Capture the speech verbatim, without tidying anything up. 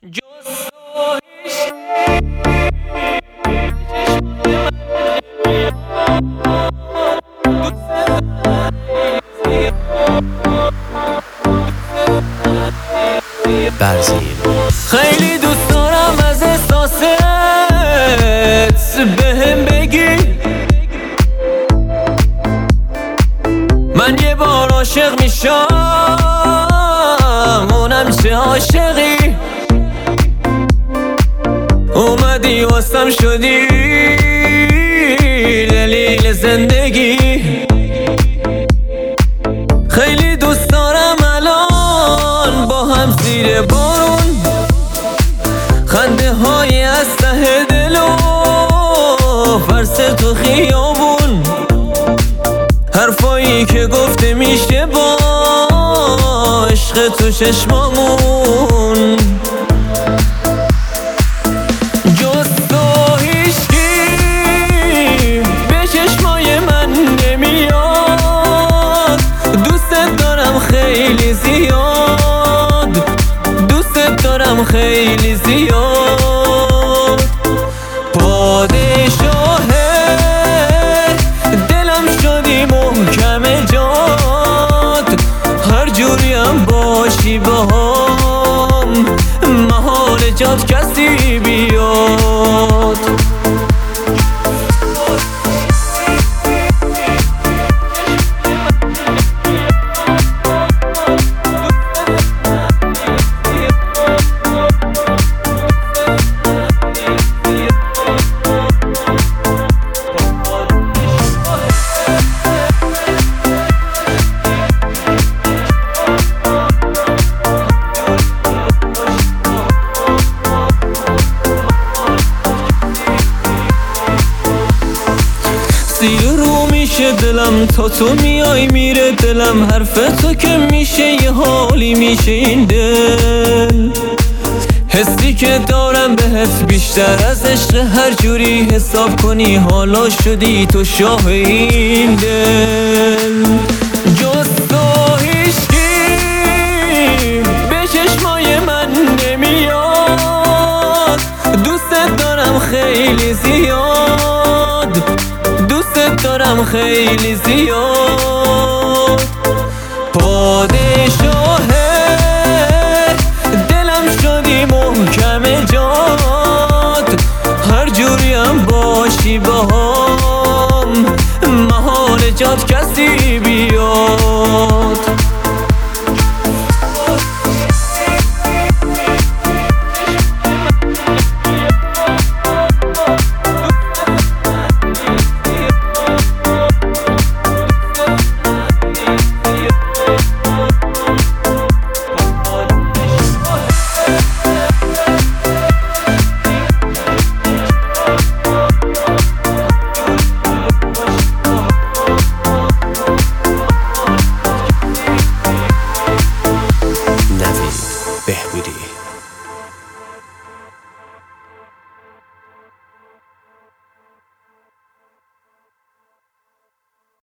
جز تو هیچ برزین خیلی دوست دارم از احساست بهم بگی من یه بار عاشق میشم اونم چه عاشقی اومدی واسم شدی دلیل زندگی خیلی دوست دارم الان با هم زیر بارون خنده های از ته دل و فرس تو خیابون حرفایی که گفته میشه با عشق تو چشمامون جز تو هیچکی به چشمای من نمیاد دوست دارم خیلی زیاد دوست دارم خیلی زیاد پادشاه دلم شدی محکم جات هر جوریم باشی باهام محال جات کسی بیاد زیر رو میشه دلم تا تو میای میره دلم حرف تو که میشه یه حالی میشه این دل حسی که دارم بهت بیشتر از عشق هر جوری حساب کنی حالا شدی تو شاه این دل جز تو هیچکی به چشمای من نمیاد دوست دارم خیلی زیاد دوست دارم خیلی زیاد پادشاه دلم شدی محکم جات هر جوریم باشی باهام محال جات کسی بیاد بهبودی.